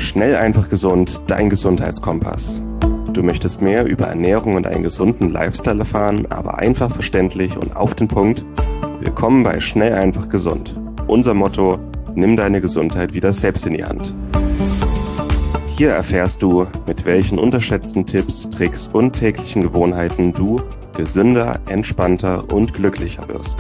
Schnell, einfach gesund, dein Gesundheitskompass. Du möchtest mehr über Ernährung und einen gesunden Lifestyle erfahren, aber einfach verständlich und auf den Punkt? Willkommen bei Schnell, einfach gesund. Unser Motto: Nimm deine Gesundheit wieder selbst in die Hand. Hier erfährst du, mit welchen unterschätzten Tipps, Tricks und täglichen Gewohnheiten du gesünder, entspannter und glücklicher wirst.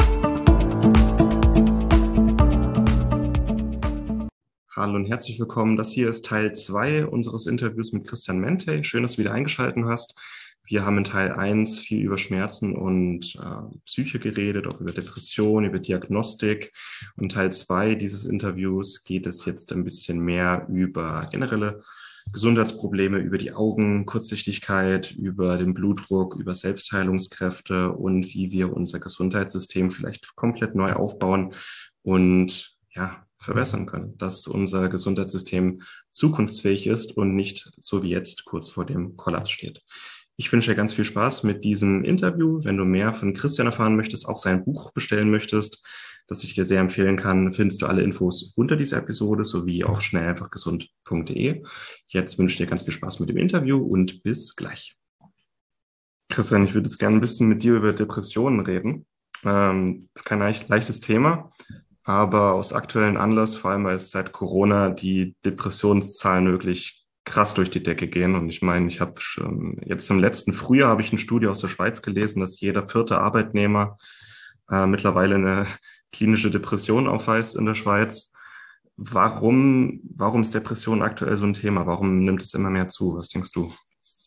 Hallo und herzlich willkommen. Das hier ist Teil 2 unseres Interviews mit Christian Mentey. Schön, dass du wieder eingeschaltet hast. Wir haben in Teil 1 viel über Schmerzen und Psyche geredet, auch über Depression, über Diagnostik. Und Teil 2 dieses Interviews geht es jetzt ein bisschen mehr über generelle Gesundheitsprobleme, über die Augen, Kurzsichtigkeit, über den Blutdruck, über Selbstheilungskräfte und wie wir unser Gesundheitssystem vielleicht komplett neu aufbauen und verbessern können, dass unser Gesundheitssystem zukunftsfähig ist und nicht so wie jetzt kurz vor dem Kollaps steht. Ich wünsche dir ganz viel Spaß mit diesem Interview. Wenn du mehr von Christian erfahren möchtest, auch sein Buch bestellen möchtest, das ich dir sehr empfehlen kann, findest du alle Infos unter dieser Episode sowie auf schnelleinfachgesund.de. Jetzt wünsche ich dir ganz viel Spaß mit dem Interview und bis gleich. Christian, ich würde jetzt gerne ein bisschen mit dir über Depressionen reden. Das ist kein leichtes Thema. Aber aus aktuellen Anlass, vor allem weil es seit Corona die Depressionszahlen wirklich krass durch die Decke gehen. Und ich meine, ich habe schon jetzt im letzten Frühjahr habe ich eine Studie aus der Schweiz gelesen, dass jeder 4. Arbeitnehmer mittlerweile eine klinische Depression aufweist in der Schweiz. Warum ist Depression aktuell so ein Thema? Warum nimmt es immer mehr zu? Was denkst du?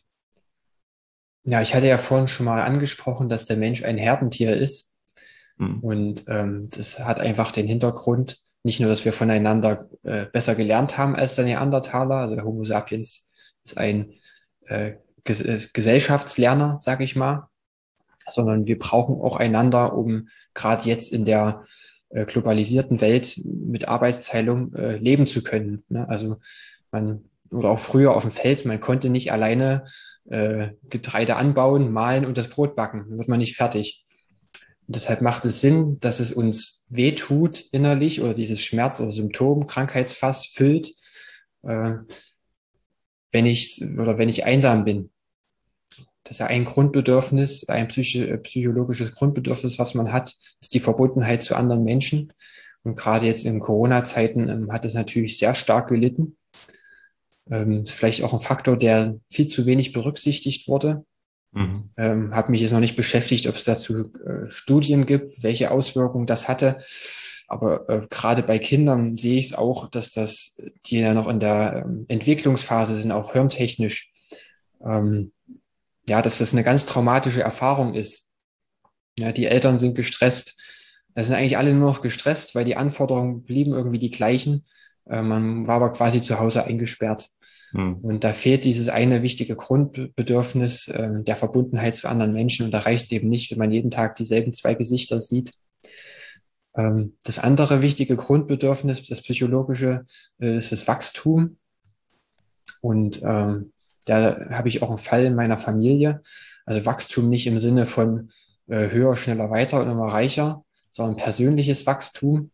Ja, ich hatte ja vorhin schon mal angesprochen, dass der Mensch ein Herdentier ist. Hm. Und das hat einfach den Hintergrund, nicht nur, dass wir voneinander besser gelernt haben als der Neandertaler, also der Homo sapiens ist ein Gesellschaftslerner, sage ich mal, sondern wir brauchen auch einander, um gerade jetzt in der globalisierten Welt mit Arbeitsteilung leben zu können. Ne? Also oder auch früher auf dem Feld, man konnte nicht alleine Getreide anbauen, mahlen und das Brot backen, dann wird man nicht fertig. Und deshalb macht es Sinn, dass es uns wehtut innerlich oder dieses Schmerz- oder Symptom, Krankheitsfass füllt, äh, wenn ich einsam bin. Das ist ja ein Grundbedürfnis, ein psychologisches Grundbedürfnis, was man hat, ist die Verbundenheit zu anderen Menschen. Und gerade jetzt in Corona-Zeiten hat es natürlich sehr stark gelitten. Ist vielleicht auch ein Faktor, der viel zu wenig berücksichtigt wurde. Mhm. Habe mich jetzt noch nicht beschäftigt, ob es dazu Studien gibt, welche Auswirkungen das hatte. Aber gerade bei Kindern sehe ich es auch, dass die ja noch in der Entwicklungsphase sind, auch hirntechnisch, dass das eine ganz traumatische Erfahrung ist. Ja, die Eltern sind gestresst. Es sind eigentlich alle nur noch gestresst, weil die Anforderungen blieben irgendwie die gleichen. Man war aber quasi zu Hause eingesperrt. Hm. Und da fehlt dieses eine wichtige Grundbedürfnis der Verbundenheit zu anderen Menschen. Und da reicht es eben nicht, wenn man jeden Tag dieselben 2 Gesichter sieht. Das andere wichtige Grundbedürfnis, das psychologische, ist das Wachstum. Und da habe ich auch einen Fall in meiner Familie. Also Wachstum nicht im Sinne von höher, schneller, weiter und immer reicher, sondern persönliches Wachstum.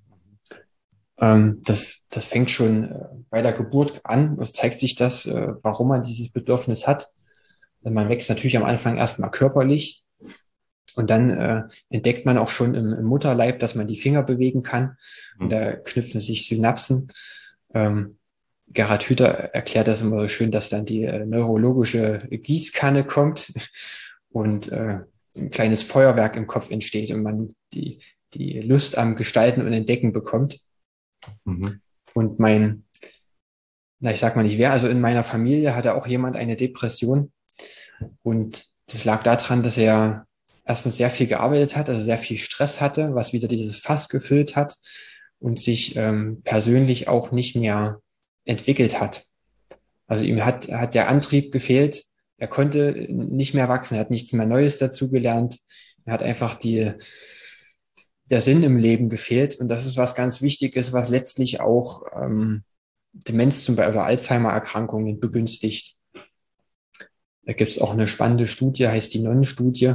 Das fängt schon bei der Geburt an. Es zeigt sich das, warum man dieses Bedürfnis hat. Man wächst natürlich am Anfang erstmal körperlich und dann entdeckt man auch schon im Mutterleib, dass man die Finger bewegen kann. Und Hm. da knüpfen sich Synapsen. Gerhard Hüther erklärt das immer so schön, dass dann die neurologische Gießkanne kommt und ein kleines Feuerwerk im Kopf entsteht und man die Lust am Gestalten und Entdecken bekommt. Mhm. Und ich sag mal nicht wer, also in meiner Familie hatte auch jemand eine Depression. Und das lag daran, dass er erstens sehr viel gearbeitet hat, also sehr viel Stress hatte, was wieder dieses Fass gefüllt hat und sich persönlich auch nicht mehr entwickelt hat. Also ihm hat der Antrieb gefehlt. Er konnte nicht mehr wachsen, er hat nichts mehr Neues dazugelernt. Er hat einfach der Sinn im Leben gefehlt. Und das ist was ganz Wichtiges, was letztlich auch Demenz zum Beispiel oder Alzheimer-Erkrankungen begünstigt. Da gibt es auch eine spannende Studie, heißt die Nonnenstudie.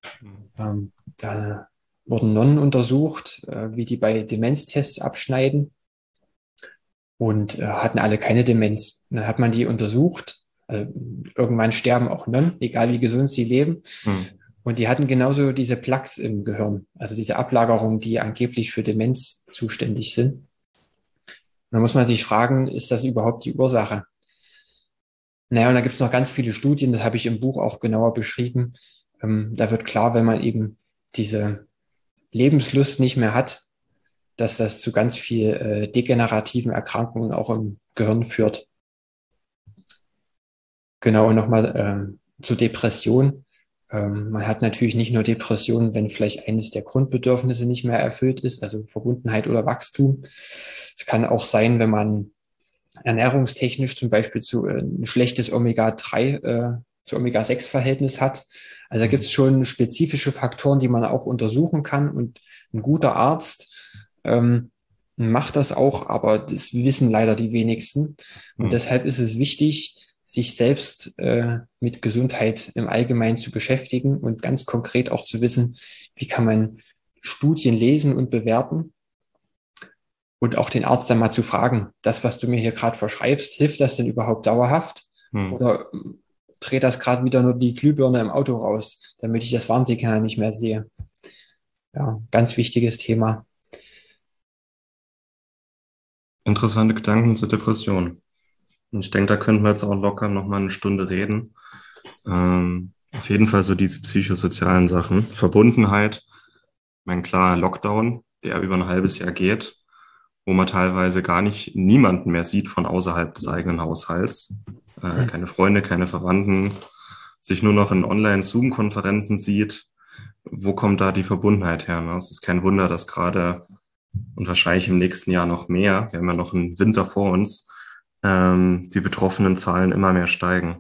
Da wurden Nonnen untersucht, wie die bei Demenztests abschneiden. und hatten alle keine Demenz. Und dann hat man die untersucht. Irgendwann sterben auch Nonnen, egal wie gesund sie leben. Hm. Und die hatten genauso diese Plaques im Gehirn, also diese Ablagerungen, die angeblich für Demenz zuständig sind. Und da muss man sich fragen, ist das überhaupt die Ursache? Naja, und da gibt es noch ganz viele Studien, das habe ich im Buch auch genauer beschrieben. Da wird klar, wenn man eben diese Lebenslust nicht mehr hat, dass das zu ganz viel degenerativen Erkrankungen auch im Gehirn führt. Genau, und nochmal zur Depression. Man hat natürlich nicht nur Depressionen, wenn vielleicht eines der Grundbedürfnisse nicht mehr erfüllt ist, also Verbundenheit oder Wachstum. Es kann auch sein, wenn man ernährungstechnisch zum Beispiel ein schlechtes Omega-3 zu Omega-6-Verhältnis hat. Also da gibt es schon spezifische Faktoren, die man auch untersuchen kann. Und ein guter Arzt macht das auch, aber das wissen leider die wenigsten. Und deshalb ist es wichtig, sich selbst mit Gesundheit im Allgemeinen zu beschäftigen und ganz konkret auch zu wissen, wie kann man Studien lesen und bewerten und auch den Arzt dann mal zu fragen, das, was du mir hier gerade verschreibst, hilft das denn überhaupt dauerhaft? Oder dreht das gerade wieder nur die Glühbirne im Auto raus, damit ich das Warnsignal nicht mehr sehe? Ja, ganz wichtiges Thema. Interessante Gedanken zur Depression. Und ich denke, da könnten wir jetzt auch locker noch mal eine Stunde reden. Auf jeden Fall so diese psychosozialen Sachen. Verbundenheit, mein klarer Lockdown, der über ein halbes Jahr geht, wo man teilweise gar nicht niemanden mehr sieht von außerhalb des eigenen Haushalts. Keine Freunde, keine Verwandten, sich nur noch in Online-Zoom-Konferenzen sieht. Wo kommt da die Verbundenheit her? Ne? Es ist kein Wunder, dass gerade und wahrscheinlich im nächsten Jahr noch mehr, wir haben ja noch einen Winter vor uns, die betroffenen Zahlen immer mehr steigen.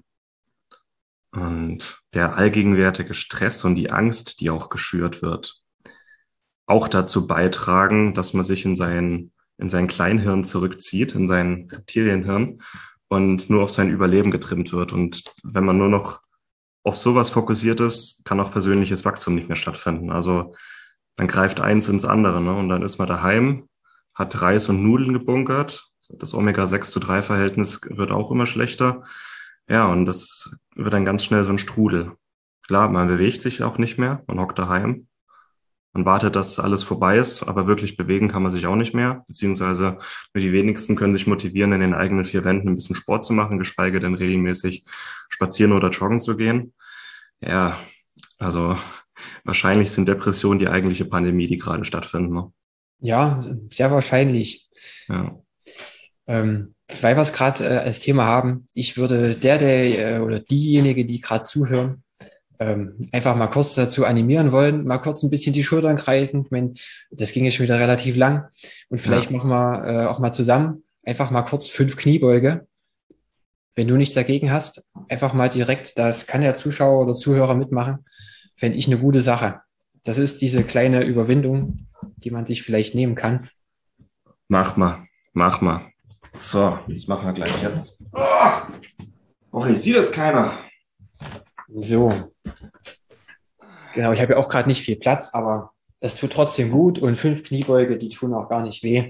Und der allgegenwärtige Stress und die Angst, die auch geschürt wird, auch dazu beitragen, dass man sich in sein Kleinhirn zurückzieht, in sein Reptilienhirn und nur auf sein Überleben getrimmt wird. Und wenn man nur noch auf sowas fokussiert ist, kann auch persönliches Wachstum nicht mehr stattfinden. Also dann greift eins ins andere, ne? Und dann ist man daheim, hat Reis und Nudeln gebunkert. Das Omega-6:3-Verhältnis wird auch immer schlechter. Ja, und das wird dann ganz schnell so ein Strudel. Klar, man bewegt sich auch nicht mehr, man hockt daheim. Man wartet, dass alles vorbei ist, aber wirklich bewegen kann man sich auch nicht mehr. Beziehungsweise nur die wenigsten können sich motivieren, in den eigenen vier Wänden ein bisschen Sport zu machen, geschweige denn regelmäßig spazieren oder joggen zu gehen. Ja, also wahrscheinlich sind Depressionen die eigentliche Pandemie, die gerade stattfindet. Ne? Ja, sehr wahrscheinlich. Ja. Weil wir es gerade als Thema haben, ich würde der oder diejenige, die gerade zuhören, einfach mal kurz dazu animieren wollen, mal kurz ein bisschen die Schultern kreisen. Ich meine, das ging jetzt schon wieder relativ lang. Und vielleicht machen wir auch mal zusammen einfach mal kurz 5 Kniebeuge. Wenn du nichts dagegen hast, einfach mal direkt, das kann der Zuschauer oder Zuhörer mitmachen, fände ich eine gute Sache. Das ist diese kleine Überwindung, die man sich vielleicht nehmen kann. Mach mal. So, das machen wir gleich jetzt. Oh, hoffentlich sieht das keiner. So. Genau, ich habe ja auch gerade nicht viel Platz, aber es tut trotzdem gut und 5 Kniebeuge, die tun auch gar nicht weh.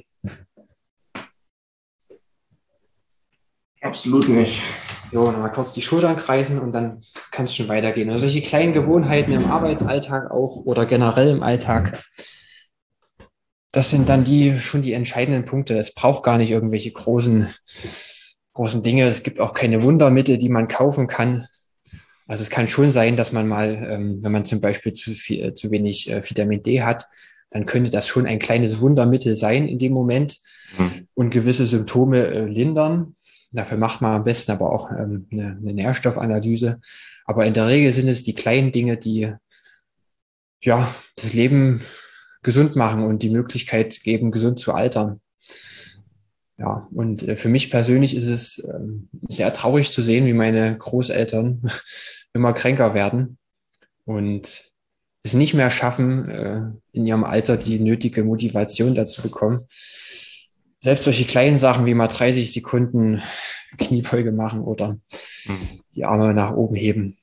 Absolut nicht. So, nochmal kurz die Schultern kreisen und dann kann es schon weitergehen. Also solche kleinen Gewohnheiten im Arbeitsalltag auch oder generell im Alltag, das sind dann schon die entscheidenden Punkte. Es braucht gar nicht irgendwelche großen Dinge. Es gibt auch keine Wundermittel, die man kaufen kann. Also es kann schon sein, dass man mal, wenn man zum Beispiel zu wenig Vitamin D hat, dann könnte das schon ein kleines Wundermittel sein in dem Moment und gewisse Symptome lindern. Dafür macht man am besten aber auch eine Nährstoffanalyse. Aber in der Regel sind es die kleinen Dinge, die ja das Leben gesund machen und die Möglichkeit geben, gesund zu altern. Ja, und für mich persönlich ist es sehr traurig zu sehen, wie meine Großeltern immer kränker werden und es nicht mehr schaffen, in ihrem Alter die nötige Motivation dazu bekommen. Selbst solche kleinen Sachen wie mal 30 Sekunden Kniebeuge machen oder die Arme nach oben heben.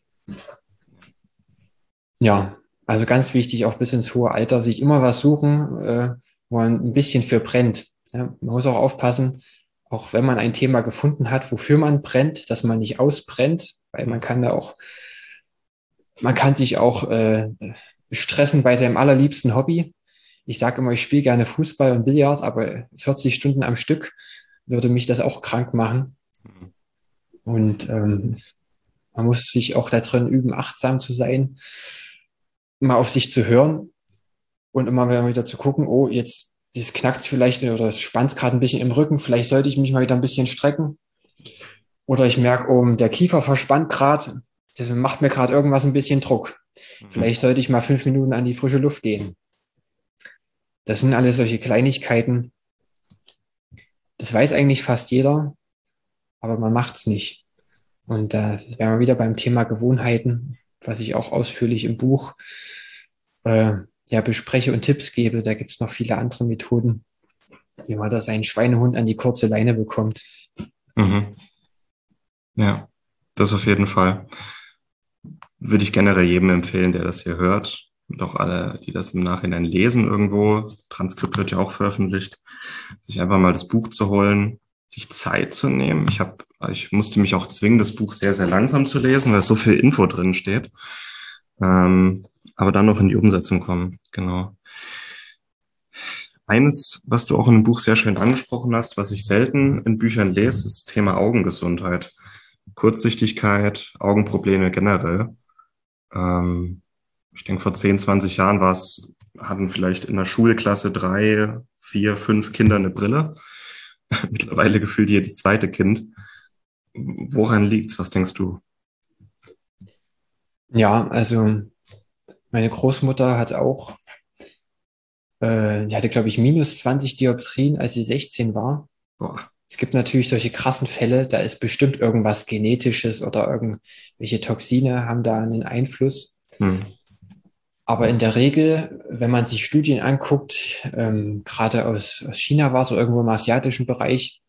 Ja, also ganz wichtig, auch bis ins hohe Alter, sich immer was suchen, wo man ein bisschen für brennt. Ja, man muss auch aufpassen, auch wenn man ein Thema gefunden hat, wofür man brennt, dass man nicht ausbrennt, weil man kann sich auch stressen bei seinem allerliebsten Hobby. Ich sage immer, ich spiele gerne Fußball und Billard, aber 40 Stunden am Stück würde mich das auch krank machen. Und man muss sich auch da drin üben, achtsam zu sein, mal auf sich zu hören und immer wieder zu gucken, oh, jetzt knackt es vielleicht oder es spannt gerade ein bisschen im Rücken, vielleicht sollte ich mich mal wieder ein bisschen strecken. Oder ich merke, oh, der Kiefer verspannt gerade, das macht mir gerade irgendwas ein bisschen Druck. Vielleicht sollte ich mal 5 Minuten an die frische Luft gehen. Das sind alles solche Kleinigkeiten. Das weiß eigentlich fast jeder, aber man macht es nicht. Und da wären wir wieder beim Thema Gewohnheiten, was ich auch ausführlich im Buch ja, bespreche und Tipps gebe. Da gibt es noch viele andere Methoden, wie man da seinen Schweinehund an die kurze Leine bekommt. Mhm. Ja, das auf jeden Fall. Würde ich generell jedem empfehlen, der das hier hört. Und auch alle, die das im Nachhinein lesen irgendwo. Transkript wird ja auch veröffentlicht. Sich einfach mal das Buch zu holen, sich Zeit zu nehmen. Ich musste mich auch zwingen, das Buch sehr, sehr langsam zu lesen, weil so viel Info drin steht. Aber dann noch in die Umsetzung kommen. Genau. Eines, was du auch in dem Buch sehr schön angesprochen hast, was ich selten in Büchern lese, ist das Thema Augengesundheit. Kurzsichtigkeit, Augenprobleme generell. Ich denke, vor 10, 20 Jahren hatten vielleicht in der Schulklasse 3, 4, 5 Kinder eine Brille. Mittlerweile gefühlt jedes zweite Kind. Woran liegt's? Was denkst du? Ja, also meine Großmutter hat auch, die hatte, glaube ich, minus 20 Dioptrien, als sie 16 war. Boah. Es gibt natürlich solche krassen Fälle, da ist bestimmt irgendwas Genetisches oder irgendwelche Toxine haben da einen Einfluss. Aber in der Regel, wenn man sich Studien anguckt, gerade aus China war es, oder irgendwo im asiatischen Bereich,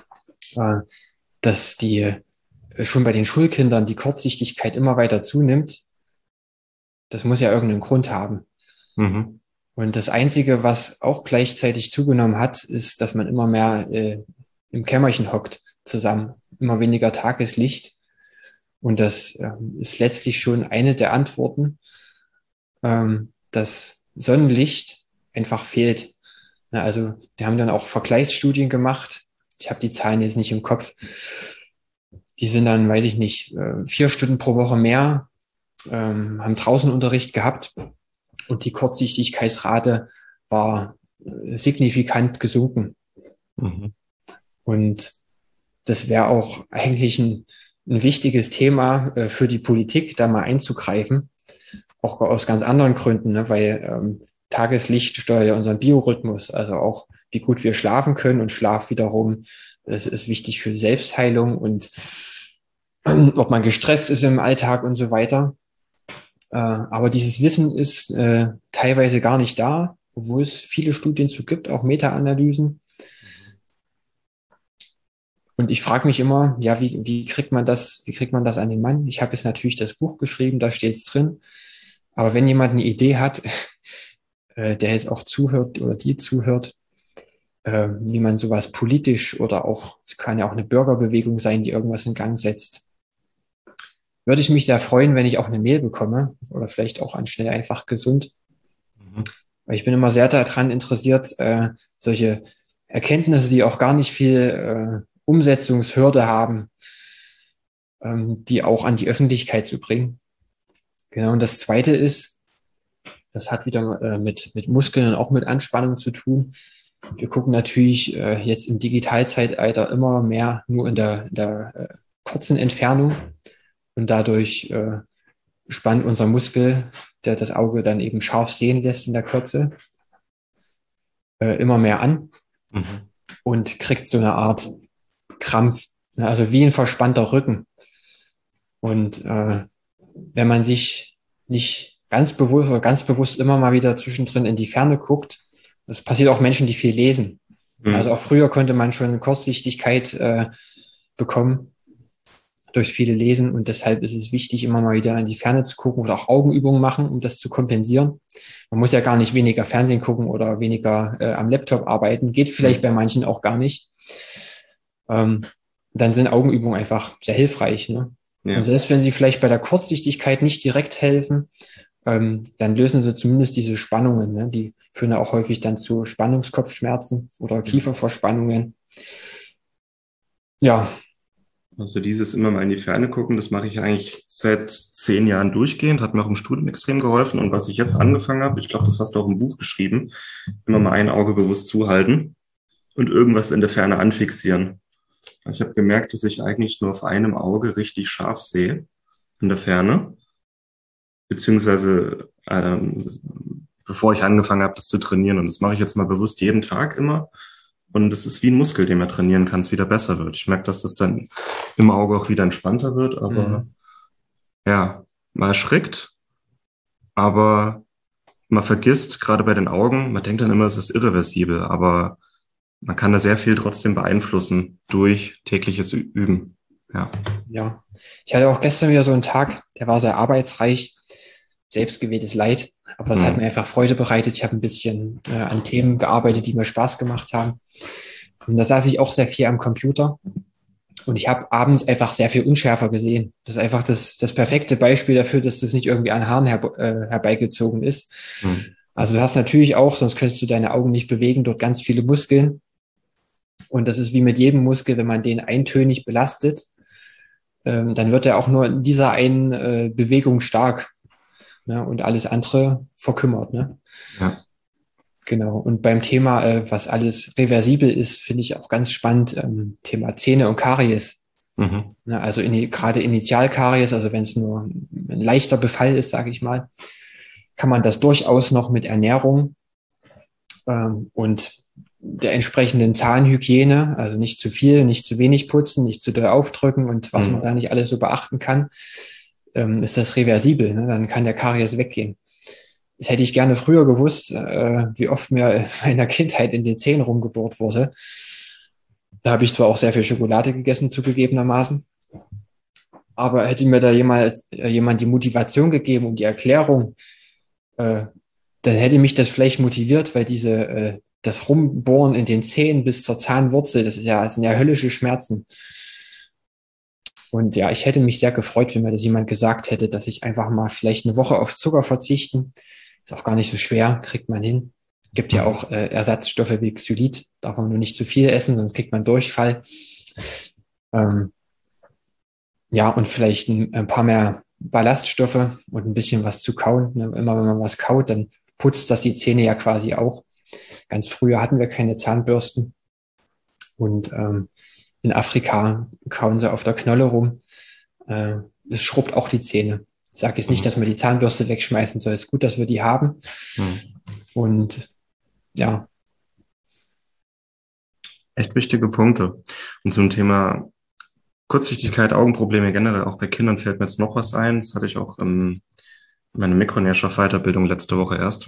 dass die schon bei den Schulkindern die Kurzsichtigkeit immer weiter zunimmt. Das muss ja irgendeinen Grund haben. Mhm. Und das Einzige, was auch gleichzeitig zugenommen hat, ist, dass man immer mehr im Kämmerchen hockt zusammen, immer weniger Tageslicht. Und das ist letztlich schon eine der Antworten, dass Sonnenlicht einfach fehlt. Na, also die haben dann auch Vergleichsstudien gemacht. Ich habe die Zahlen jetzt nicht im Kopf. Die sind dann, weiß ich nicht, 4 Stunden pro Woche mehr, haben draußen Unterricht gehabt und die Kurzsichtigkeitsrate war signifikant gesunken. Mhm. Und das wäre auch eigentlich ein wichtiges Thema für die Politik, da mal einzugreifen, auch aus ganz anderen Gründen, ne? Weil Tageslicht steuert ja unseren Biorhythmus, also auch wie gut wir schlafen können, und Schlaf wiederum ist wichtig für Selbstheilung und ob man gestresst ist im Alltag und so weiter. Aber dieses Wissen ist teilweise gar nicht da, obwohl es viele Studien zu gibt, auch Meta-Analysen. Und ich frage mich immer, ja, wie kriegt man das an den Mann? Ich habe jetzt natürlich das Buch geschrieben, da steht es drin. Aber wenn jemand eine Idee hat, der jetzt auch zuhört oder die zuhört, wie man sowas politisch oder auch, es kann ja auch eine Bürgerbewegung sein, die irgendwas in Gang setzt, würde ich mich sehr freuen, wenn ich auch eine Mail bekomme oder vielleicht auch an Schnell einfach gesund. Mhm. Weil ich bin immer sehr daran interessiert, solche Erkenntnisse, die auch gar nicht viel Umsetzungshürde haben, die auch an die Öffentlichkeit zu bringen. Genau. Und das Zweite ist, das hat wieder mit Muskeln und auch mit Anspannung zu tun. Wir gucken natürlich jetzt im Digitalzeitalter immer mehr nur in der kurzen Entfernung, und dadurch spannt unser Muskel, der das Auge dann eben scharf sehen lässt in der Kürze, immer mehr an und kriegt so eine Art Krampf, ne? Also wie ein verspannter Rücken. Und wenn man sich nicht ganz bewusst oder ganz bewusst immer mal wieder zwischendrin in die Ferne guckt, das passiert auch Menschen, die viel lesen. Also auch früher konnte man schon Kurzsichtigkeit bekommen durch viele Lesen, und deshalb ist es wichtig, immer mal wieder in die Ferne zu gucken oder auch Augenübungen machen, um das zu kompensieren. Man muss ja gar nicht weniger Fernsehen gucken oder weniger am Laptop arbeiten, geht vielleicht bei manchen auch gar nicht. dann sind Augenübungen einfach sehr hilfreich. Ne? Ja. Und selbst wenn sie vielleicht bei der Kurzsichtigkeit nicht direkt helfen, dann lösen sie zumindest diese Spannungen. Ne? Die führen ja auch häufig dann zu Spannungskopfschmerzen oder Kieferverspannungen. Ja, Also dieses immer mal in die Ferne gucken, das mache ich eigentlich seit 10 Jahren durchgehend, hat mir auch im Studium extrem geholfen. Und was ich jetzt angefangen habe, ich glaube, das hast du auch im Buch geschrieben, immer mal ein Auge bewusst zuhalten und irgendwas in der Ferne anfixieren. Ich habe gemerkt, dass ich eigentlich nur auf einem Auge richtig scharf sehe in der Ferne, beziehungsweise bevor ich angefangen habe, das zu trainieren. Und das mache ich jetzt mal bewusst jeden Tag immer. Und es ist wie ein Muskel, den man trainieren kann, es wieder besser wird. Ich merke, dass das dann im Auge auch wieder entspannter wird, aber ja, man erschrickt, aber man vergisst, gerade bei den Augen, man denkt dann immer, es ist irreversibel, aber man kann da sehr viel trotzdem beeinflussen durch tägliches Üben. Ja. Ja, ich hatte auch gestern wieder so einen Tag, der war sehr arbeitsreich, selbstgewähltes Leid, aber es hat mir einfach Freude bereitet. Ich habe ein bisschen an Themen gearbeitet, die mir Spaß gemacht haben. Und da saß ich auch sehr viel am Computer und ich habe abends einfach sehr viel unschärfer gesehen. Das ist einfach das perfekte Beispiel dafür, dass das nicht irgendwie an Haaren herbeigezogen ist. Also du hast natürlich auch, sonst könntest du deine Augen nicht bewegen, dort ganz viele Muskeln. Und das ist wie mit jedem Muskel, wenn man den eintönig belastet, dann wird er auch nur in dieser einen Bewegung stark, ne? Und alles andere verkümmert. Ne? Ja. Genau. Und beim Thema, was alles reversibel ist, finde ich auch ganz spannend, Thema Zähne und Karies. Mhm. Ne? Also gerade Initialkaries, also wenn es nur ein leichter Befall ist, sage ich mal, kann man das durchaus noch mit Ernährung und der entsprechenden Zahnhygiene, also nicht zu viel, nicht zu wenig putzen, nicht zu doll aufdrücken und was man da nicht alles so beachten kann, ist das reversibel. Ne? Dann kann der Karies weggehen. Das hätte ich gerne früher gewusst, wie oft mir in der Kindheit in den Zähnen rumgebohrt wurde. Da habe ich zwar auch sehr viel Schokolade gegessen, zugegebenermaßen, aber hätte mir da jemand die Motivation gegeben und die Erklärung, dann hätte mich das vielleicht motiviert, weil das Rumbohren in den Zähnen bis zur Zahnwurzel, das sind ja höllische Schmerzen. Und ja, ich hätte mich sehr gefreut, wenn mir das jemand gesagt hätte, dass ich einfach mal vielleicht eine Woche auf Zucker verzichten. Ist auch gar nicht so schwer, kriegt man hin. Gibt ja auch Ersatzstoffe wie Xylit, darf man nur nicht zu viel essen, sonst kriegt man Durchfall. Ja, und vielleicht ein paar mehr Ballaststoffe und ein bisschen was zu kauen. Ne? Immer wenn man was kaut, dann putzt das die Zähne ja quasi auch. Ganz früher hatten wir keine Zahnbürsten und in Afrika kauen sie auf der Knolle rum. Es schrubbt auch die Zähne. Ich sage jetzt nicht, dass man die Zahnbürste wegschmeißen soll. Es ist gut, dass wir die haben. Und ja. Echt wichtige Punkte. Und zum Thema Kurzsichtigkeit, Augenprobleme generell, auch bei Kindern fällt mir jetzt noch was ein. Das hatte ich auch in meiner Mikronährstoffweiterbildung letzte Woche erst.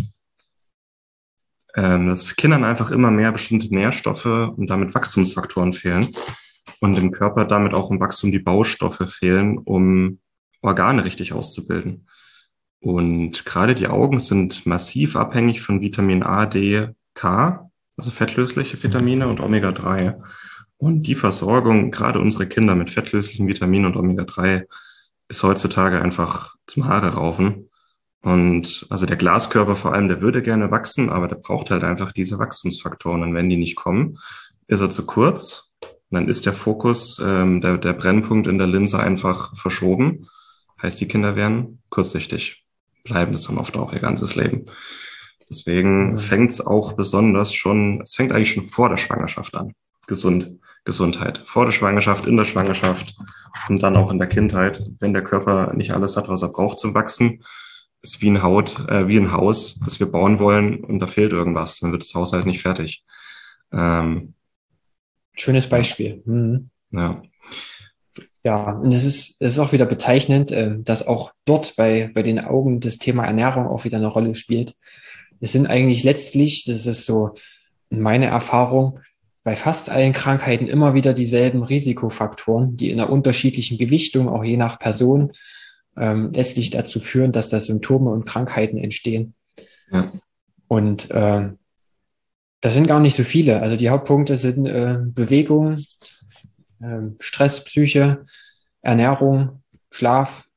Dass Kindern einfach immer mehr bestimmte Nährstoffe und damit Wachstumsfaktoren fehlen und im Körper damit auch im Wachstum die Baustoffe fehlen, um Organe richtig auszubilden. Und gerade die Augen sind massiv abhängig von Vitamin A, D, K, also fettlösliche Vitamine und Omega-3. Und die Versorgung, gerade unsere Kinder mit fettlöslichen Vitaminen und Omega-3, ist heutzutage einfach zum Haare raufen. Und also der Glaskörper vor allem, der würde gerne wachsen, aber der braucht halt einfach diese Wachstumsfaktoren. Und wenn die nicht kommen, ist er zu kurz. Und dann ist der Fokus, der Brennpunkt in der Linse einfach verschoben. Heißt, die Kinder werden kurzsichtig, bleiben das dann oft auch ihr ganzes Leben. Deswegen fängt es auch besonders schon, es fängt eigentlich schon vor der Schwangerschaft an. Gesundheit. Vor der Schwangerschaft, in der Schwangerschaft und dann auch in der Kindheit. Wenn der Körper nicht alles hat, was er braucht zum Wachsen, ist wie ein Haus, das wir bauen wollen und da fehlt irgendwas. Dann wird das Haus halt nicht fertig. Schönes Beispiel. Ja. Ja, und es ist auch wieder bezeichnend, dass auch dort bei den Augen das Thema Ernährung auch wieder eine Rolle spielt. Es sind eigentlich letztlich, das ist so meine Erfahrung, bei fast allen Krankheiten immer wieder dieselben Risikofaktoren, die in einer unterschiedlichen Gewichtung, auch je nach Person, letztlich dazu führen, dass da Symptome und Krankheiten entstehen. Ja. Und das sind gar nicht so viele. Also die Hauptpunkte sind Bewegung, Stress, Psyche, Ernährung, Schlaf,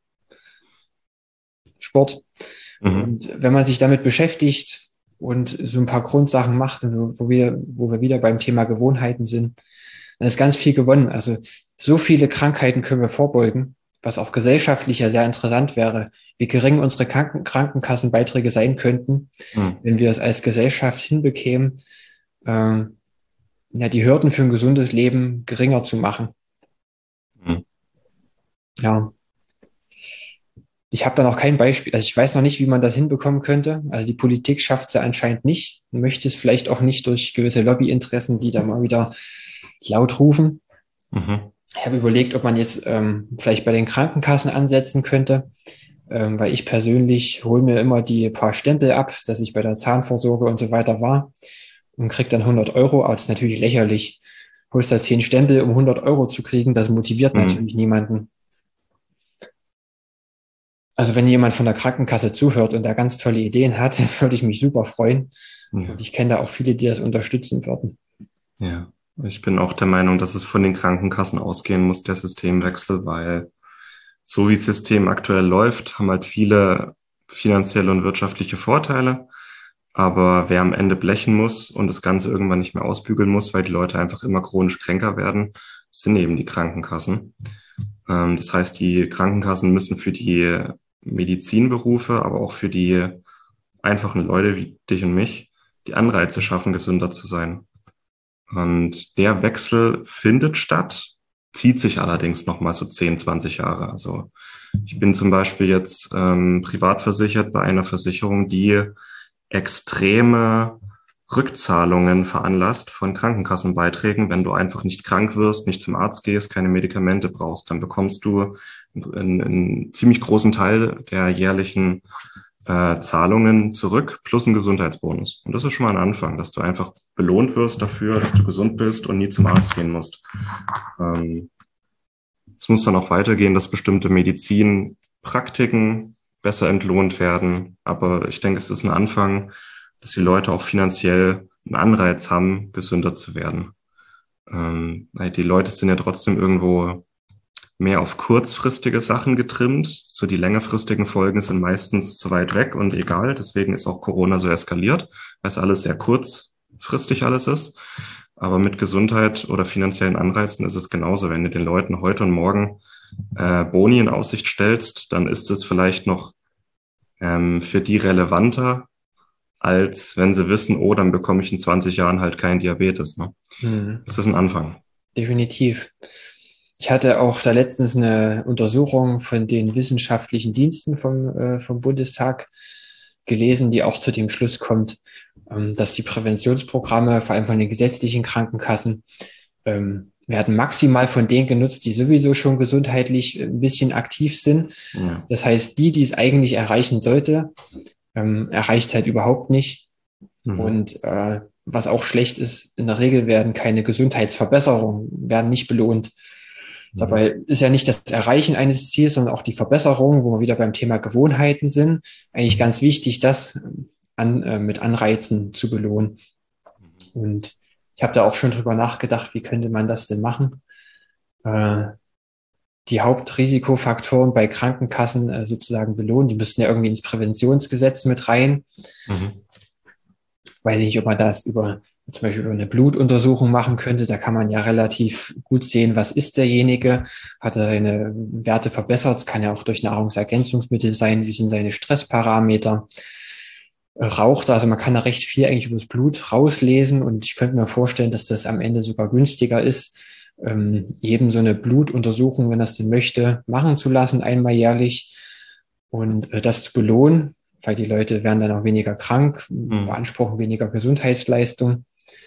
Sport. Mhm. Und wenn man sich damit beschäftigt und so ein paar Grundsachen macht, wo wir wieder beim Thema Gewohnheiten sind, dann ist ganz viel gewonnen. Also so viele Krankheiten können wir vorbeugen, was auch gesellschaftlich ja sehr interessant wäre, wie gering unsere Krankenkassenbeiträge sein könnten, Mhm. wenn wir es als Gesellschaft hinbekämen, ja, die Hürden für ein gesundes Leben geringer zu machen. Mhm. Ja, ich habe da noch kein Beispiel. Also ich weiß noch nicht, wie man das hinbekommen könnte. Also die Politik schafft es ja anscheinend nicht, möchte es vielleicht auch nicht durch gewisse Lobbyinteressen, die da mal wieder laut rufen. Mhm. Ich habe überlegt, ob man jetzt vielleicht bei den Krankenkassen ansetzen könnte, weil ich persönlich hole mir immer die paar Stempel ab, dass ich bei der Zahnvorsorge und so weiter war und kriege dann 100 Euro. Aber das ist natürlich lächerlich. Holst da 10 Stempel, um 100 Euro zu kriegen, das motiviert Mhm. natürlich niemanden. Also wenn jemand von der Krankenkasse zuhört und da ganz tolle Ideen hat, würde ich mich super freuen. Und Ja. ich kenne da auch viele, die das unterstützen würden. Ja. Ich bin auch der Meinung, dass es von den Krankenkassen ausgehen muss, der Systemwechsel, weil so wie das System aktuell läuft, haben halt viele finanzielle und wirtschaftliche Vorteile. Aber wer am Ende blechen muss und das Ganze irgendwann nicht mehr ausbügeln muss, weil die Leute einfach immer chronisch kränker werden, sind eben die Krankenkassen. Das heißt, die Krankenkassen müssen für die Medizinberufe, aber auch für die einfachen Leute wie dich und mich, die Anreize schaffen, gesünder zu sein. Und der Wechsel findet statt, zieht sich allerdings noch mal so 10, 20 Jahre. Also ich bin zum Beispiel jetzt privat versichert bei einer Versicherung, die extreme Rückzahlungen veranlasst von Krankenkassenbeiträgen. Wenn du einfach nicht krank wirst, nicht zum Arzt gehst, keine Medikamente brauchst, dann bekommst du einen ziemlich großen Teil der jährlichen Zahlungen zurück plus einen Gesundheitsbonus. Und das ist schon mal ein Anfang, dass du einfach belohnt wirst dafür, dass du gesund bist und nie zum Arzt gehen musst. Es muss dann auch weitergehen, dass bestimmte Medizinpraktiken besser entlohnt werden. Aber ich denke, es ist ein Anfang, dass die Leute auch finanziell einen Anreiz haben, gesünder zu werden. Weil die Leute sind ja trotzdem irgendwo mehr auf kurzfristige Sachen getrimmt. So die längerfristigen Folgen sind meistens zu weit weg und egal. Deswegen ist auch Corona so eskaliert, weil es alles sehr kurzfristig alles ist. Aber mit Gesundheit oder finanziellen Anreizen ist es genauso. Wenn du den Leuten heute und morgen Boni in Aussicht stellst, dann ist es vielleicht noch für die relevanter, als wenn sie wissen, oh, dann bekomme ich in 20 Jahren halt keinen Diabetes. Ne? Mhm. Das ist ein Anfang. Definitiv. Ich hatte auch da letztens eine Untersuchung von den wissenschaftlichen Diensten vom Bundestag gelesen, die auch zu dem Schluss kommt, dass die Präventionsprogramme, vor allem von den gesetzlichen Krankenkassen, werden maximal von denen genutzt, die sowieso schon gesundheitlich ein bisschen aktiv sind. Ja. Das heißt, die es eigentlich erreichen sollte, erreicht es halt überhaupt nicht. Mhm. Und was auch schlecht ist, in der Regel werden keine Gesundheitsverbesserungen, werden nicht belohnt. Mhm. Dabei ist ja nicht das Erreichen eines Ziels, sondern auch die Verbesserung, wo wir wieder beim Thema Gewohnheiten sind, eigentlich ganz wichtig, das mit Anreizen zu belohnen. Und ich habe da auch schon drüber nachgedacht, wie könnte man das denn machen? Äh, die Hauptrisikofaktoren bei Krankenkassen sozusagen belohnen, die müssten ja irgendwie ins Präventionsgesetz mit rein. Mhm. Weiß ich nicht, ob man das zum Beispiel über eine Blutuntersuchung machen könnte. Da kann man ja relativ gut sehen, was ist derjenige, hat er seine Werte verbessert. Es kann ja auch durch Nahrungsergänzungsmittel sein, wie sind seine Stressparameter. Raucht er, also man kann da recht viel eigentlich über das Blut rauslesen und ich könnte mir vorstellen, dass das am Ende sogar günstiger ist, eben so eine Blutuntersuchung, wenn er es denn möchte, machen zu lassen, einmal jährlich und das zu belohnen, weil die Leute werden dann auch weniger krank, Mhm. beanspruchen weniger Gesundheitsleistung,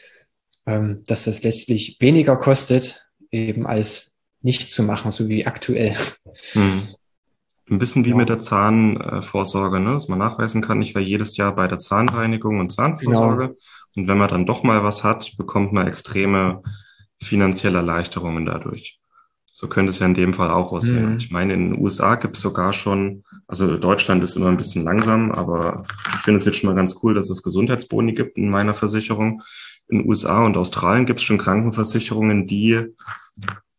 dass das letztlich weniger kostet, eben als nichts zu machen, so wie aktuell. Mhm. Ein bisschen wie mit Ja, der Zahnvorsorge, ne? Dass man nachweisen kann, ich war jedes Jahr bei der Zahnreinigung und genau. Zahnvorsorge. Und wenn man dann doch mal was hat, bekommt man extreme finanzielle Erleichterungen dadurch. So könnte es ja in dem Fall auch aussehen. Und ich Hm. meine, in den USA gibt es sogar schon, also Deutschland ist immer ein bisschen langsam, aber ich finde es jetzt schon mal ganz cool, dass es Gesundheitsboni gibt in meiner Versicherung. In den USA und Australien gibt es schon Krankenversicherungen, die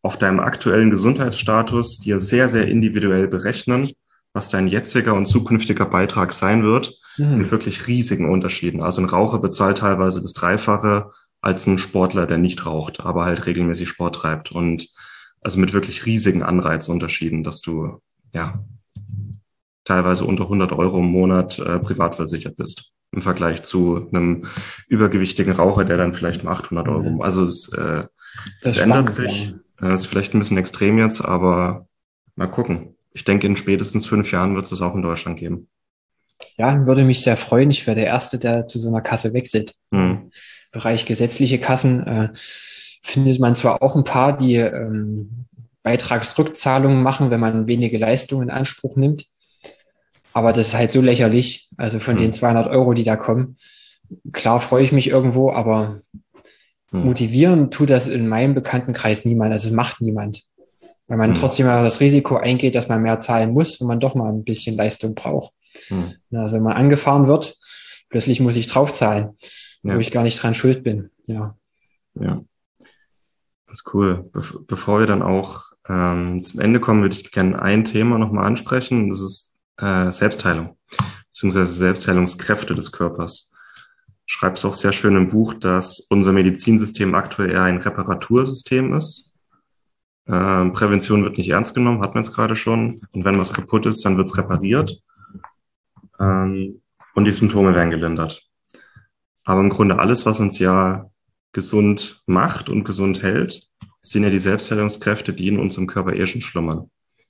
auf deinem aktuellen Gesundheitsstatus dir sehr, sehr individuell berechnen, was dein jetziger und zukünftiger Beitrag sein wird, mit wirklich riesigen Unterschieden. Also ein Raucher bezahlt teilweise das Dreifache als ein Sportler, der nicht raucht, aber halt regelmäßig Sport treibt. Und also mit wirklich riesigen Anreizunterschieden, dass du ja teilweise unter 100 € im Monat privat versichert bist. Im Vergleich zu einem übergewichtigen Raucher, der dann vielleicht nur 800 €. Also es ändert sich. Ist vielleicht ein bisschen extrem jetzt, aber mal gucken. Ich denke, in spätestens 5 Jahren wird es das auch in Deutschland geben. Ja, würde mich sehr freuen. Ich wäre der Erste, der zu so einer Kasse wechselt. Im Bereich gesetzliche Kassen findet man zwar auch ein paar, die Beitragsrückzahlungen machen, wenn man wenige Leistungen in Anspruch nimmt. Aber das ist halt so lächerlich. Also von den 200 €, die da kommen. Klar freue ich mich irgendwo, aber motivieren tut das in meinem Bekanntenkreis niemand. Also es macht niemand. Weil man trotzdem das Risiko eingeht, dass man mehr zahlen muss, wenn man doch mal ein bisschen Leistung braucht. Also wenn man angefahren wird, plötzlich muss ich draufzahlen, wo ich gar nicht dran schuld bin. Ja. Das ist cool. Bevor wir dann auch zum Ende kommen, würde ich gerne ein Thema nochmal ansprechen. Das ist Selbstheilung, beziehungsweise Selbstheilungskräfte des Körpers. Du schreibst auch sehr schön im Buch, dass unser Medizinsystem aktuell eher ein Reparatursystem ist. Prävention wird nicht ernst genommen, hatten wir jetzt gerade schon. Und wenn was kaputt ist, dann wird es repariert. Und die Symptome werden gelindert. Aber im Grunde alles, was uns ja gesund macht und gesund hält, sind ja die Selbstheilungskräfte, die in unserem Körper schon schlummern.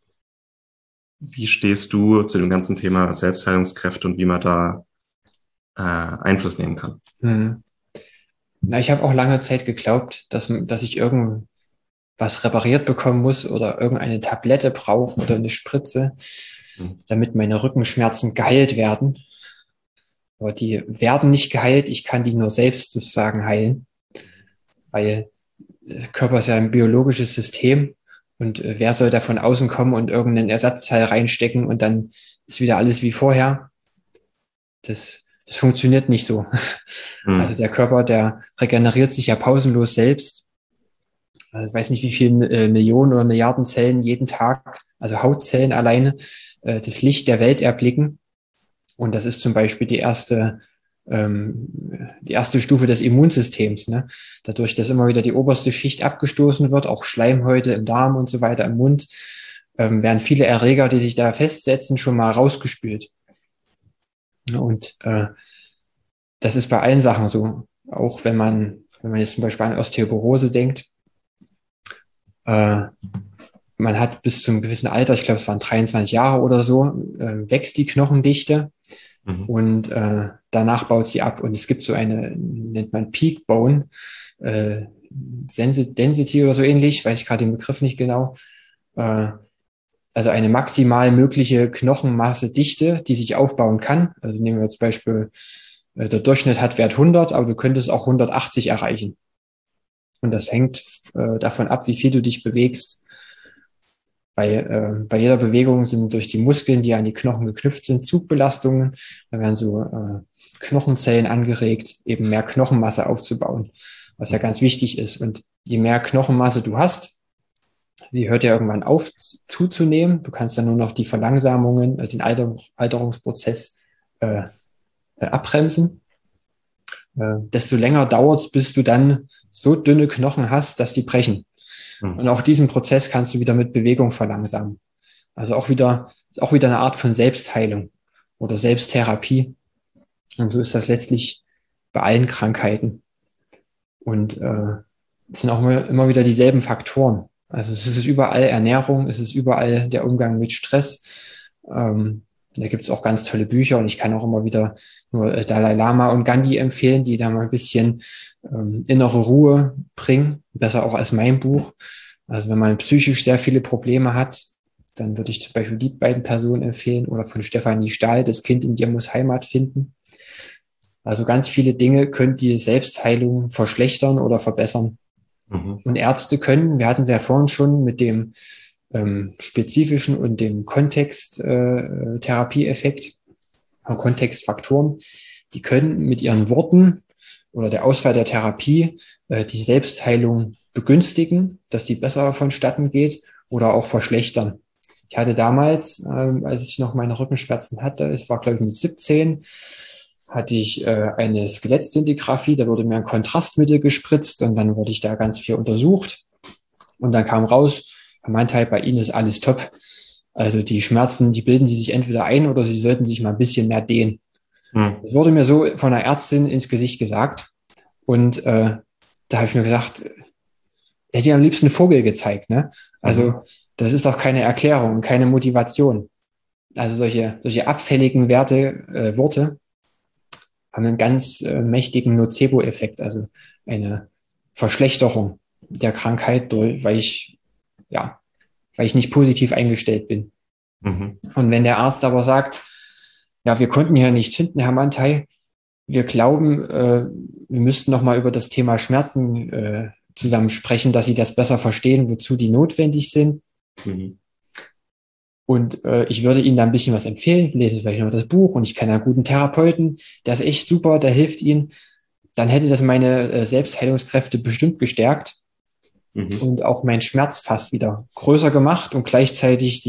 Wie stehst du zu dem ganzen Thema Selbstheilungskräfte und wie man da Einfluss nehmen kann? Na, ich habe auch lange Zeit geglaubt, dass ich irgendwas repariert bekommen muss oder irgendeine Tablette brauche oder eine Spritze, damit meine Rückenschmerzen geheilt werden. Aber die werden nicht geheilt, ich kann die nur selbst sozusagen heilen, weil der Körper ist ja ein biologisches System und wer soll da von außen kommen und irgendeinen Ersatzteil reinstecken und dann ist wieder alles wie vorher? Das funktioniert nicht so. Also der Körper, der regeneriert sich ja pausenlos selbst. Also ich weiß nicht, wie viele Millionen oder Milliarden Zellen jeden Tag, also Hautzellen alleine, das Licht der Welt erblicken. Und das ist zum Beispiel die erste Stufe des Immunsystems. Ne? Dadurch, dass immer wieder die oberste Schicht abgestoßen wird, auch Schleimhäute im Darm und so weiter, im Mund, werden viele Erreger, die sich da festsetzen, schon mal rausgespült. Und das ist bei allen Sachen so. Auch wenn man jetzt zum Beispiel an Osteoporose denkt, man hat bis zu einem gewissen Alter, ich glaube, es waren 23 Jahre oder so, wächst die Knochendichte und danach baut sie ab. Und es gibt so eine, nennt man Peak Bone Density oder so ähnlich, weiß ich gerade den Begriff nicht genau. Also eine maximal mögliche Knochenmasse-Dichte, die sich aufbauen kann. Also nehmen wir zum Beispiel, der Durchschnitt hat Wert 100, aber du könntest auch 180 erreichen. Und das hängt davon ab, wie viel du dich bewegst. Bei jeder Bewegung sind durch die Muskeln, die an die Knochen geknüpft sind, Zugbelastungen. Da werden so Knochenzellen angeregt, eben mehr Knochenmasse aufzubauen, was ja ganz wichtig ist. Und je mehr Knochenmasse du hast, die hört ja irgendwann auf zuzunehmen. Du kannst dann nur noch die Verlangsamungen, den Alterungsprozess abbremsen. Desto länger dauert es, bis du dann so dünne Knochen hast, dass die brechen. Und auch diesen Prozess kannst du wieder mit Bewegung verlangsamen. Also auch wieder eine Art von Selbstheilung oder Selbsttherapie. Und so ist das letztlich bei allen Krankheiten. Und es sind auch immer wieder dieselben Faktoren. Also es ist überall Ernährung, es ist überall der Umgang mit Stress. Da gibt es auch ganz tolle Bücher und ich kann auch immer wieder nur Dalai Lama und Gandhi empfehlen, die da mal ein bisschen innere Ruhe bringen, besser auch als mein Buch. Also wenn man psychisch sehr viele Probleme hat, dann würde ich zum Beispiel die beiden Personen empfehlen oder von Stefanie Stahl, Das Kind in dir muss Heimat finden. Also ganz viele Dinge können die Selbstheilung verschlechtern oder verbessern. Und Ärzte können, wir hatten es ja vorhin schon mit dem spezifischen und dem Kontext-Therapieeffekt, Kontextfaktoren, die können mit ihren Worten oder der Auswahl der Therapie die Selbstheilung begünstigen, dass die besser vonstatten geht oder auch verschlechtern. Ich hatte damals, als ich noch meine Rückenschmerzen hatte, es war glaube ich mit 17, hatte ich eine Skelettstendigraphie, da wurde mir ein Kontrastmittel gespritzt und dann wurde ich da ganz viel untersucht und dann kam raus, er meinte halt, bei Ihnen ist alles top. Also die Schmerzen, die bilden Sie sich entweder ein oder Sie sollten sich mal ein bisschen mehr dehnen. Das wurde mir so von einer Ärztin ins Gesicht gesagt und da habe ich mir gesagt, er hätte ja am liebsten einen Vogel gezeigt, ne? Also das ist doch keine Erklärung, keine Motivation. Also solche abfälligen Worte haben einen ganz mächtigen Nocebo-Effekt, also eine Verschlechterung der Krankheit, weil ich nicht positiv eingestellt bin. Mhm. Und wenn der Arzt aber sagt, ja, wir konnten hier nichts finden, Herr Mantei, wir glauben, wir müssten noch mal über das Thema Schmerzen zusammen sprechen, dass Sie das besser verstehen, wozu die notwendig sind. Mhm. Und ich würde Ihnen da ein bisschen was empfehlen. Lesen Sie vielleicht noch das Buch und ich kenne einen guten Therapeuten, der ist echt super, der hilft Ihnen. Dann hätte das meine Selbstheilungskräfte bestimmt gestärkt und auch meinen Schmerz fast wieder größer gemacht und gleichzeitig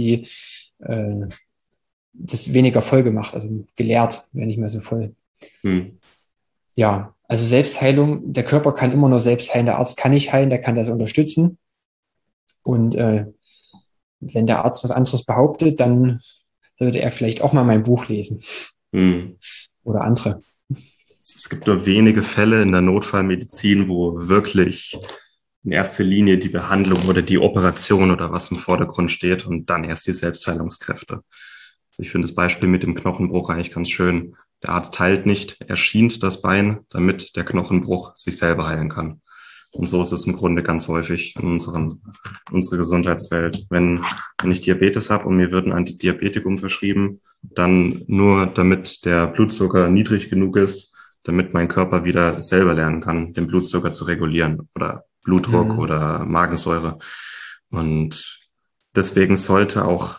das weniger voll gemacht, also geleert, wäre nicht mehr so voll. Ja, also Selbstheilung, der Körper kann immer nur selbst heilen, der Arzt kann nicht heilen, der kann das unterstützen. Und wenn der Arzt was anderes behauptet, dann sollte er vielleicht auch mal mein Buch lesen. Oder andere. Es gibt nur wenige Fälle in der Notfallmedizin, wo wirklich in erster Linie die Behandlung oder die Operation oder was im Vordergrund steht und dann erst die Selbstheilungskräfte. Ich finde das Beispiel mit dem Knochenbruch eigentlich ganz schön. Der Arzt heilt nicht, er schient das Bein, damit der Knochenbruch sich selber heilen kann. Und so ist es im Grunde ganz häufig in unserer Gesundheitswelt. Wenn ich Diabetes habe und mir wird ein Antidiabetikum verschrieben, dann nur damit der Blutzucker niedrig genug ist, damit mein Körper wieder selber lernen kann, den Blutzucker zu regulieren oder Blutdruck oder Magensäure. Und deswegen sollte auch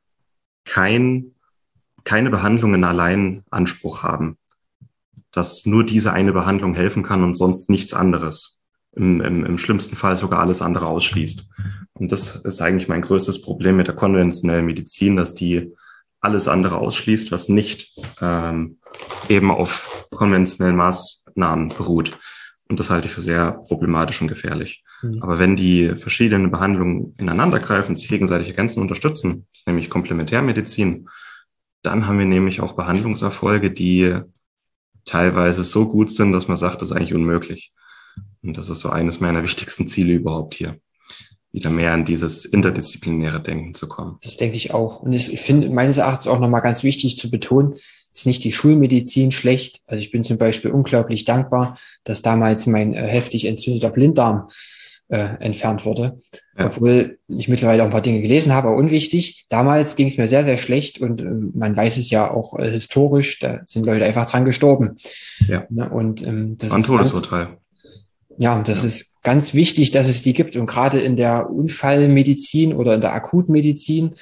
keine Behandlung in allein Anspruch haben, dass nur diese eine Behandlung helfen kann und sonst nichts anderes. Im schlimmsten Fall sogar alles andere ausschließt. Und das ist eigentlich mein größtes Problem mit der konventionellen Medizin, dass die alles andere ausschließt, was nicht eben auf konventionellen Maßnahmen beruht. Und das halte ich für sehr problematisch und gefährlich. Aber wenn die verschiedenen Behandlungen ineinandergreifen, sich gegenseitig ergänzen und unterstützen, das ist nämlich Komplementärmedizin, dann haben wir nämlich auch Behandlungserfolge, die teilweise so gut sind, dass man sagt, das ist eigentlich unmöglich. Und das ist so eines meiner wichtigsten Ziele überhaupt hier, wieder mehr in dieses interdisziplinäre Denken zu kommen. Das denke ich auch. Und ich finde meines Erachtens auch nochmal ganz wichtig zu betonen, ist nicht die Schulmedizin schlecht. Also ich bin zum Beispiel unglaublich dankbar, dass damals mein heftig entzündeter Blinddarm entfernt wurde. Ja. Obwohl ich mittlerweile auch ein paar Dinge gelesen habe, aber unwichtig. Damals ging es mir sehr, sehr schlecht und man weiß es ja auch historisch, da sind Leute einfach dran gestorben. Ja. Und das war ein Todesurteil. Ja, und das ist ganz wichtig, dass es die gibt. Und gerade in der Unfallmedizin oder in der Akutmedizin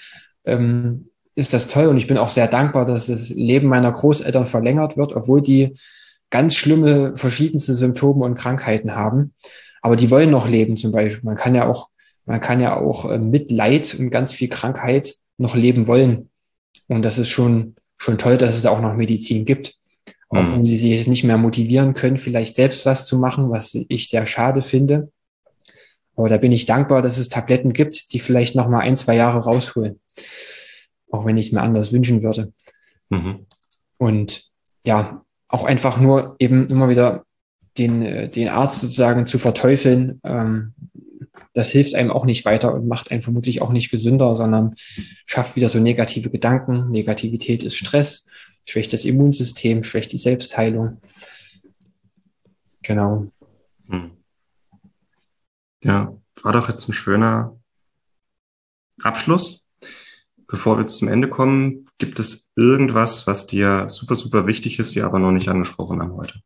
ist das toll. Und ich bin auch sehr dankbar, dass das Leben meiner Großeltern verlängert wird, obwohl die ganz schlimme verschiedenste Symptome und Krankheiten haben. Aber die wollen noch leben zum Beispiel. Man kann ja auch mit Leid und ganz viel Krankheit noch leben wollen. Und das ist schon toll, dass es da auch noch Medizin gibt. Auch wenn sie sich nicht mehr motivieren können, vielleicht selbst was zu machen, was ich sehr schade finde. Aber da bin ich dankbar, dass es Tabletten gibt, die vielleicht noch mal 1, 2 Jahre rausholen. Auch wenn ich es mir anders wünschen würde. Und ja, auch einfach nur eben immer wieder den Arzt sozusagen zu verteufeln, das hilft einem auch nicht weiter und macht einen vermutlich auch nicht gesünder, sondern schafft wieder so negative Gedanken. Negativität ist Stress, schwächt das Immunsystem, schwächt die Selbstheilung. Genau. Ja, war doch jetzt ein schöner Abschluss. Bevor wir jetzt zum Ende kommen, gibt es irgendwas, was dir super, super wichtig ist, wir aber noch nicht angesprochen haben heute?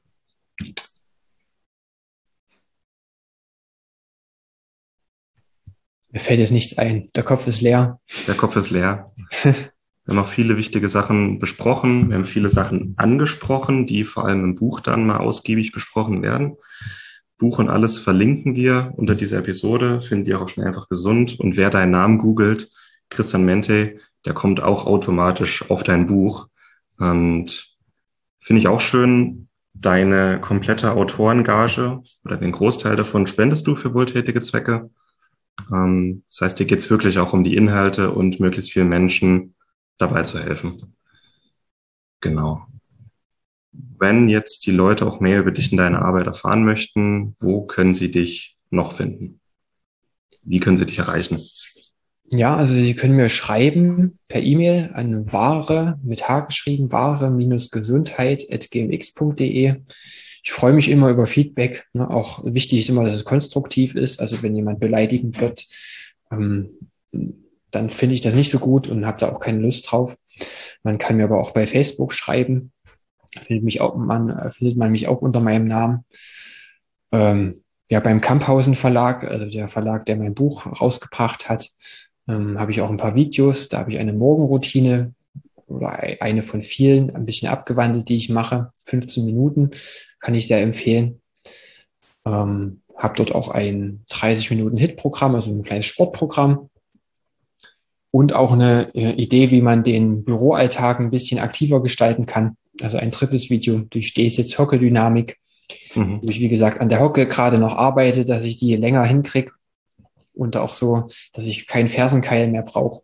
Mir fällt jetzt nichts ein. Der Kopf ist leer. Der Kopf ist leer. Wir haben auch viele wichtige Sachen besprochen. Wir haben viele Sachen angesprochen, die vor allem im Buch dann mal ausgiebig besprochen werden. Buch und alles verlinken wir unter dieser Episode, findet ihr auch schnell einfach gesund. Und wer deinen Namen googelt, Christian Mentey, der kommt auch automatisch auf dein Buch. Und finde ich auch schön, deine komplette Autorengage oder den Großteil davon spendest du für wohltätige Zwecke. Das heißt, dir geht es wirklich auch um die Inhalte und möglichst vielen Menschen dabei zu helfen. Genau. Wenn jetzt die Leute auch mehr über dich und deine Arbeit erfahren möchten, wo können sie dich noch finden? Wie können sie dich erreichen? Ja, also Sie können mir schreiben per E-Mail an wahre, mit H geschrieben, wahre-gesundheit@gmx.de. Ich freue mich immer über Feedback. Ne? Auch wichtig ist immer, dass es konstruktiv ist. Also wenn jemand beleidigend wird, ähm, dann finde ich das nicht so gut und habe da auch keine Lust drauf. Man kann mir aber auch bei Facebook schreiben. Findet man mich auch unter meinem Namen. Ja, beim Camphausen Verlag, also der Verlag, der mein Buch rausgebracht hat, habe ich auch ein paar Videos. Da habe ich eine Morgenroutine oder eine von vielen, ein bisschen abgewandelt, die ich mache. 15 Minuten kann ich sehr empfehlen. Habe dort auch ein 30 Minuten Hit-Programm, also ein kleines Sportprogramm. Und auch eine Idee, wie man den Büroalltag ein bisschen aktiver gestalten kann. Also ein drittes Video, die Stehsitz-Hocke-Dynamik, wo ich, wie gesagt, an der Hocke gerade noch arbeite, dass ich die länger hinkriege und auch so, dass ich keinen Fersenkeil mehr brauche.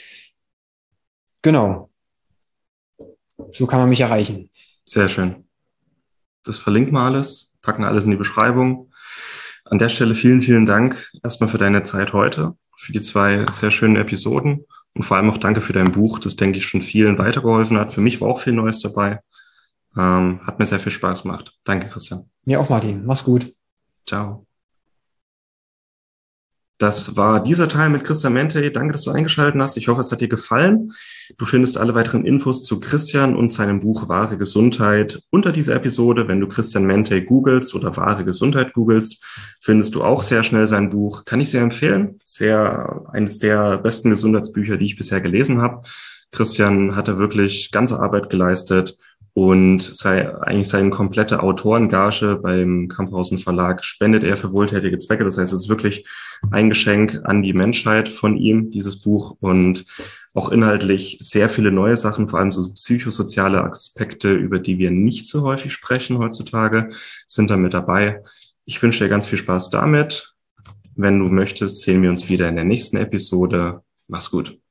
Genau, so kann man mich erreichen. Sehr schön. Das verlinken wir alles, packen alles in die Beschreibung. An der Stelle vielen, vielen Dank erstmal für deine Zeit heute, für die 2 sehr schönen Episoden und vor allem auch danke für dein Buch, das, denke ich, schon vielen weitergeholfen hat. Für mich war auch viel Neues dabei. Hat mir sehr viel Spaß gemacht. Danke, Christian. Mir auch, Martin. Mach's gut. Ciao. Das war dieser Teil mit Christian Mentey. Danke, dass du eingeschaltet hast. Ich hoffe, es hat dir gefallen. Du findest alle weiteren Infos zu Christian und seinem Buch Wahre Gesundheit unter dieser Episode. Wenn du Christian Mentey googelst oder Wahre Gesundheit googelst, findest du auch sehr schnell sein Buch. Kann ich sehr empfehlen. Eines der besten Gesundheitsbücher, die ich bisher gelesen habe. Christian hat da wirklich ganze Arbeit geleistet und seine komplette Autorengage beim Camphausen Verlag spendet er für wohltätige Zwecke. Das heißt, es ist wirklich ein Geschenk an die Menschheit von ihm, dieses Buch, und auch inhaltlich sehr viele neue Sachen, vor allem so psychosoziale Aspekte, über die wir nicht so häufig sprechen heutzutage, sind da mit dabei. Ich wünsche dir ganz viel Spaß damit. Wenn du möchtest, sehen wir uns wieder in der nächsten Episode. Mach's gut.